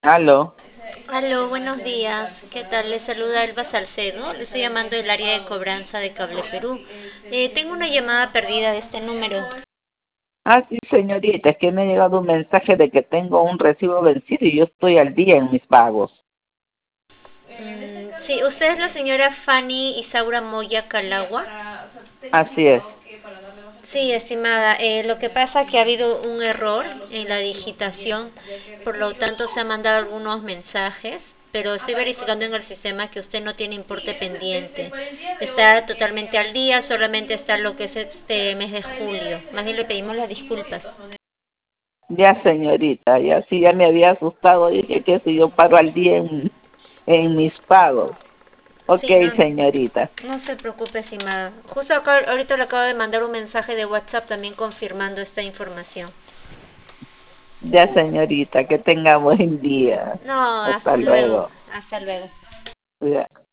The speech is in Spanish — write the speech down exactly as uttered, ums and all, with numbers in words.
Aló. Aló, buenos días. ¿Qué tal? Les saluda Elba Salcedo. Le estoy llamando del área de cobranza de Cable Perú. Eh, tengo una llamada perdida de este número. Ah, sí, señorita, es que me ha llegado un mensaje de que tengo un recibo vencido y yo estoy al día en mis pagos. Mm, sí, ¿usted es la señora Fanny Isaura Moya Calagua? Así es. Sí, estimada. Eh, lo que pasa es que ha habido un error en la digitación, por lo tanto se han mandado algunos mensajes, pero estoy verificando en el sistema que usted no tiene importe pendiente. Está totalmente al día, solamente está lo que es este mes de julio. Más bien le pedimos las disculpas. Ya, señorita, ya sí, ya me había asustado. Dije que si yo paro al día en, en mis pagos. Ok, Sí, no, señorita. no se preocupe, estimada. Justo acá, ahorita le acabo de mandar un mensaje de WhatsApp también confirmando esta información. Ya, señorita, que tenga buen día. No, Hasta hasta luego, luego. hasta luego. Ya.